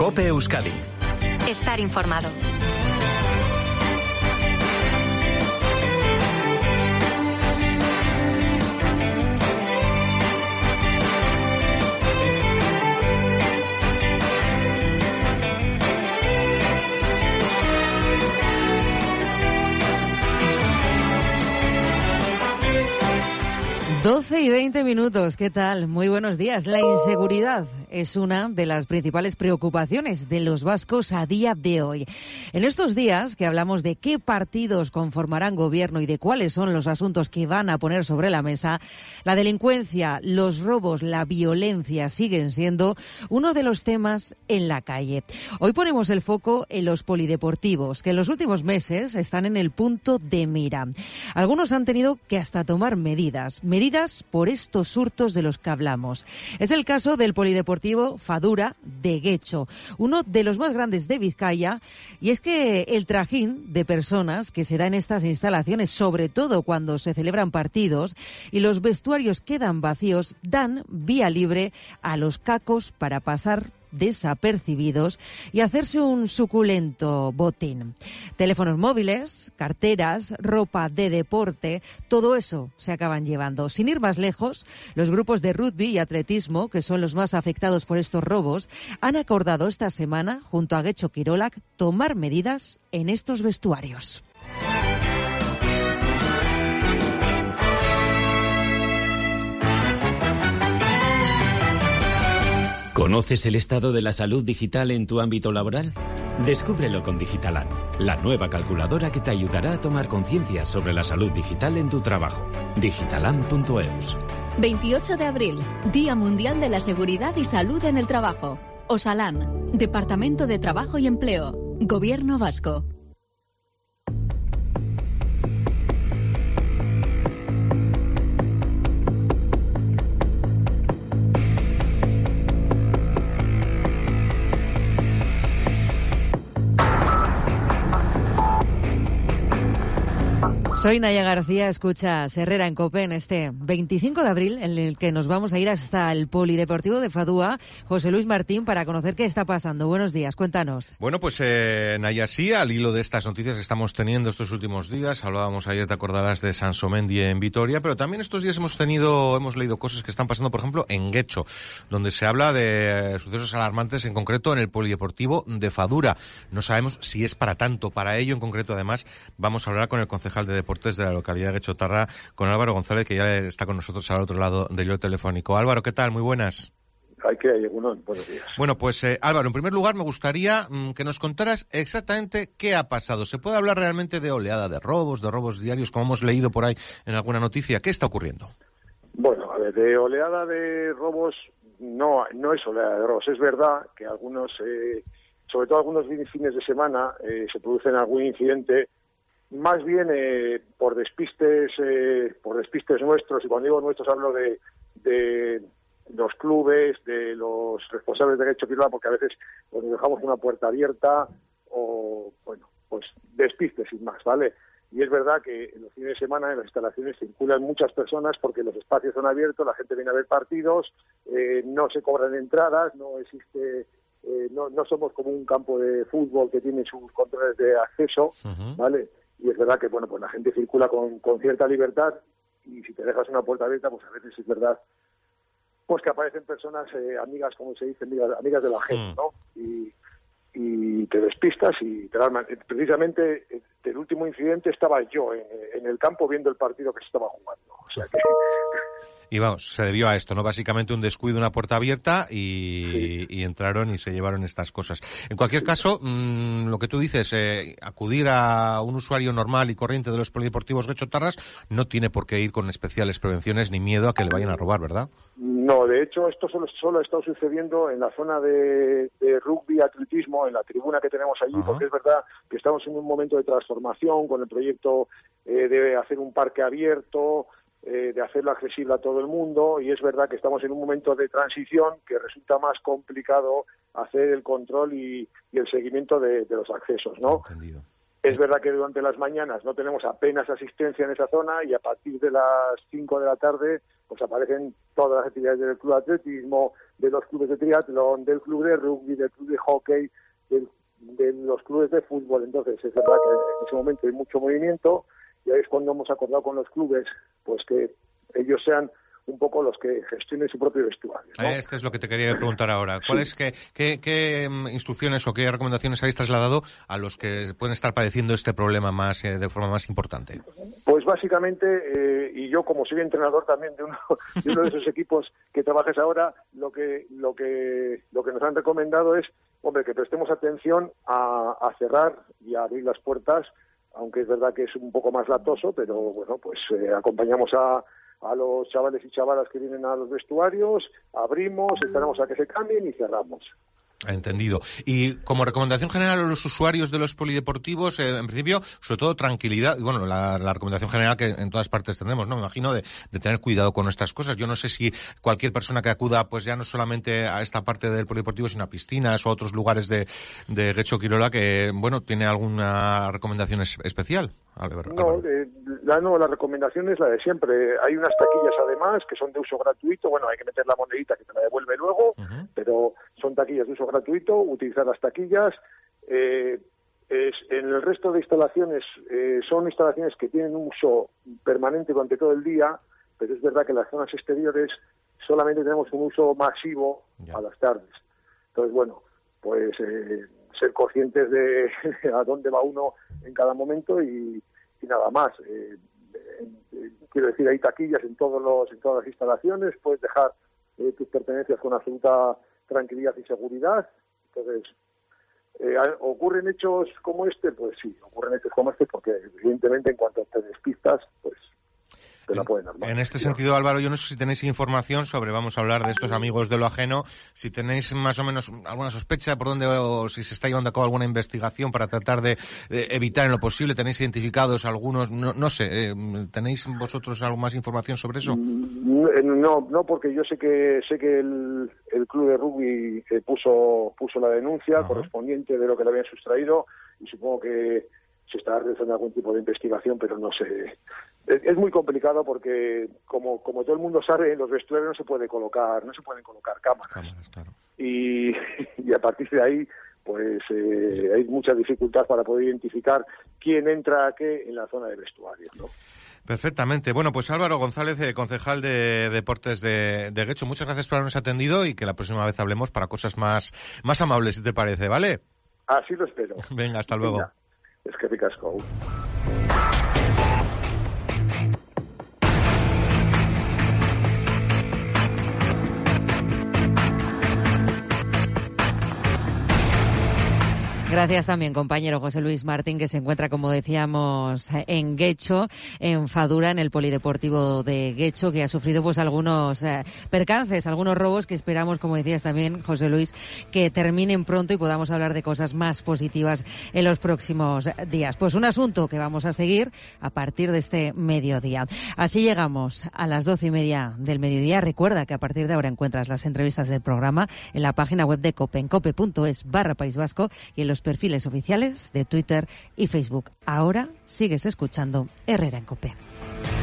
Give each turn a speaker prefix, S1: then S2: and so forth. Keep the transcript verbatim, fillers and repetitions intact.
S1: COPE Euskadi.
S2: Estar informado.
S3: doce y veinte minutos, ¿qué tal? Muy buenos días. La inseguridad es una de las principales preocupaciones de los vascos a día de hoy. En estos días que hablamos de qué partidos conformarán gobierno y de cuáles son los asuntos que van a poner sobre la mesa, la delincuencia, los robos, la violencia siguen siendo uno de los temas en la calle. Hoy ponemos el foco en los polideportivos, que en los últimos meses están en el punto de mira. Algunos han tenido que hasta tomar medidas, medidas por estos hurtos de los que hablamos. Es el caso del polideportivo Fadura de Getxo, uno de los más grandes de Vizcaya, y es que el trajín de personas que se da en estas instalaciones, sobre todo cuando se celebran partidos y los vestuarios quedan vacíos, dan vía libre a los cacos para pasar desapercibidos y hacerse un suculento botín. Teléfonos móviles, carteras, ropa de deporte, todo eso se acaban llevando. Sin ir más lejos, los grupos de rugby y atletismo, que son los más afectados por estos robos, han acordado esta semana, junto a Getxo Kirolak, tomar medidas en estos vestuarios.
S1: ¿Conoces el estado de la salud digital en tu ámbito laboral? Descúbrelo con Digitalan, la nueva calculadora que te ayudará a tomar conciencia sobre la salud digital en tu trabajo. digitalan punto eus.
S4: veintiocho de abril, Día Mundial de la Seguridad y Salud en el Trabajo. Osalan, Departamento de Trabajo y Empleo, Gobierno Vasco.
S3: Soy Naya García, escucha Herrera en COPE en este veinticinco de abril, en el que nos vamos a ir hasta el Polideportivo de Fadúa. José Luis Martín, para conocer qué está pasando. Buenos días, cuéntanos.
S5: Bueno, pues eh, Naya, sí, al hilo de estas noticias que estamos teniendo estos últimos días, hablábamos ayer, te acordarás, de Sansomendi en Vitoria, pero también estos días hemos tenido, hemos leído cosas que están pasando, por ejemplo, en Getxo, donde se habla de sucesos alarmantes, en concreto en el Polideportivo de Fadura. No sabemos si es para tanto. Para ello, en concreto, además, vamos a hablar con el concejal de Deportes de la localidad de Getxotarra, con Álvaro González, que ya está con nosotros al otro lado del hilo telefónico. Álvaro, ¿qué tal? Muy buenas.
S6: Hay que hay uno. Buenos días.
S5: Bueno, pues eh, Álvaro, en primer lugar me gustaría mmm, que nos contaras exactamente qué ha pasado. ¿Se puede hablar realmente de oleada de robos, de robos diarios, como hemos leído por ahí en alguna noticia? ¿Qué está ocurriendo?
S6: Bueno, a ver, de oleada de robos no, no es oleada de robos. Es verdad que algunos, eh, sobre todo algunos fines de semana, eh, se producen algún incidente. Más bien eh, por despistes eh, por despistes nuestros, y cuando digo nuestros hablo de, de los clubes, de los responsables de Getxo Kirolak, porque a veces pues, nos dejamos una puerta abierta o, bueno, pues despistes sin más, ¿vale? Y es verdad que en los fines de semana en las instalaciones circulan muchas personas porque los espacios son abiertos, la gente viene a ver partidos, eh, no se cobran entradas, no existe... Eh, no, no somos como un campo de fútbol que tiene sus controles de acceso, uh-huh. ¿vale? Y es verdad que, bueno, pues la gente circula con, con cierta libertad, y si te dejas una puerta abierta, pues a veces es verdad, pues que aparecen personas, eh, amigas, como se dice, amigas, amigas de la gente, ¿no? Y, y te despistas y te dan... Precisamente, el último incidente estaba yo en, en el campo viendo el partido que se estaba jugando. O sea que...
S5: Y vamos, se debió a esto, ¿no? Básicamente un descuido, una puerta abierta y, sí. y entraron y se llevaron estas cosas. En cualquier sí. caso, mmm, lo que tú dices, eh, acudir a un usuario normal y corriente de los polideportivos Getxotarras no tiene por qué ir con especiales prevenciones ni miedo a que le vayan a robar, ¿verdad?
S6: No, de hecho, esto solo, solo ha estado sucediendo en la zona de, de rugby, atletismo, en la tribuna que tenemos allí, uh-huh. porque es verdad que estamos en un momento de transformación con el proyecto eh, de hacer un parque abierto, Eh, de hacerlo accesible a todo el mundo, y es verdad que estamos en un momento de transición que resulta más complicado hacer el control y, y el seguimiento de, de los accesos, ¿no?
S5: Entendido.
S6: Es verdad que durante las mañanas no tenemos apenas asistencia en esa zona y a partir de las cinco de la tarde pues aparecen todas las actividades del club de atletismo, de los clubes de triatlón, del club de rugby, del club de hockey, del, de los clubes de fútbol. Entonces es verdad que en ese momento hay mucho movimiento y ahí es cuando hemos acordado con los clubes pues que ellos sean un poco los que gestionen su propio vestuario, ¿no?
S5: Este es lo que te quería preguntar ahora. ¿Cuáles sí. qué, qué, qué instrucciones o qué recomendaciones habéis trasladado a los que pueden estar padeciendo este problema más eh, de forma más importante?
S6: Pues básicamente, eh, y yo como soy entrenador también de uno, de uno de esos equipos que trabajes ahora, lo que lo que lo que nos han recomendado es, hombre, que prestemos atención a, a cerrar y a abrir las puertas, aunque es verdad que es un poco más latoso, pero bueno, pues eh, acompañamos a a los chavales y chavalas que vienen a los vestuarios, abrimos, esperamos a que se cambien y cerramos.
S5: Entendido. Y como recomendación general a los usuarios de los polideportivos, eh, en principio, sobre todo tranquilidad. Bueno, la, la recomendación general que en todas partes tendremos, ¿no? Me imagino de, de tener cuidado con estas cosas. Yo no sé si cualquier persona que acuda, pues ya no solamente a esta parte del polideportivo, sino a piscinas o a otros lugares de, de Getxo Kirola, que, bueno, tiene alguna recomendación es, especial.
S6: No, eh, la, no, la recomendación es la de siempre. Hay unas taquillas además que son de uso gratuito. Bueno, hay que meter la monedita que te la devuelve luego, uh-huh. pero son taquillas de uso gratuito, utilizar las taquillas. Eh, es, en el resto de instalaciones eh, son instalaciones que tienen un uso permanente durante todo el día, pero es verdad que en las zonas exteriores solamente tenemos un uso masivo yeah. a las tardes. Entonces, bueno, pues eh, ser conscientes de a dónde va uno en cada momento y, y nada más. Eh, eh, quiero decir, hay taquillas en todos los en todas las instalaciones, puedes dejar eh, tus pertenencias con absoluta tranquilidad y seguridad. Entonces, eh, ¿ocurren hechos como este? Pues sí, ocurren hechos como este porque evidentemente en cuanto te despistas, pues te la pueden armar.
S5: En este sentido, Álvaro, yo no sé si tenéis información sobre, vamos a hablar de estos amigos de lo ajeno, si tenéis más o menos alguna sospecha por dónde, o si se está llevando a cabo alguna investigación para tratar de, de evitar en lo posible, tenéis identificados algunos, no, no sé, eh, ¿tenéis vosotros algo más información sobre eso?
S6: No, no, porque yo sé que sé que el, el club de rugby eh, puso puso la denuncia Ajá. correspondiente de lo que le habían sustraído y supongo que se está realizando algún tipo de investigación, pero no sé. Es, es muy complicado porque, como como todo el mundo sabe, en los vestuarios no se puede colocar, no se pueden colocar cámaras. cámaras claro. y, y a partir de ahí, pues eh, hay mucha dificultad para poder identificar quién entra a qué en la zona de vestuario, ¿no?
S5: Perfectamente. Bueno, pues Álvaro González, eh, concejal de Deportes de, de Getxo, muchas gracias por habernos atendido y que la próxima vez hablemos para cosas más, más amables, si te parece, ¿vale?
S6: Así lo espero.
S5: Venga, hasta luego.
S6: Venga. Es que ricasco.
S3: Gracias también, compañero José Luis Martín, que se encuentra, como decíamos, en Getxo, en Fadura, en el Polideportivo de Getxo, que ha sufrido pues algunos eh, percances, algunos robos que esperamos, como decías también, José Luis, que terminen pronto y podamos hablar de cosas más positivas en los próximos días. Pues un asunto que vamos a seguir a partir de este mediodía. Así llegamos a las doce y media del mediodía. Recuerda que a partir de ahora encuentras las entrevistas del programa en la página web de COPE, en cope punto es barra País Vasco y en los perfiles oficiales de Twitter y Facebook. Ahora sigues escuchando Herrera en COPE.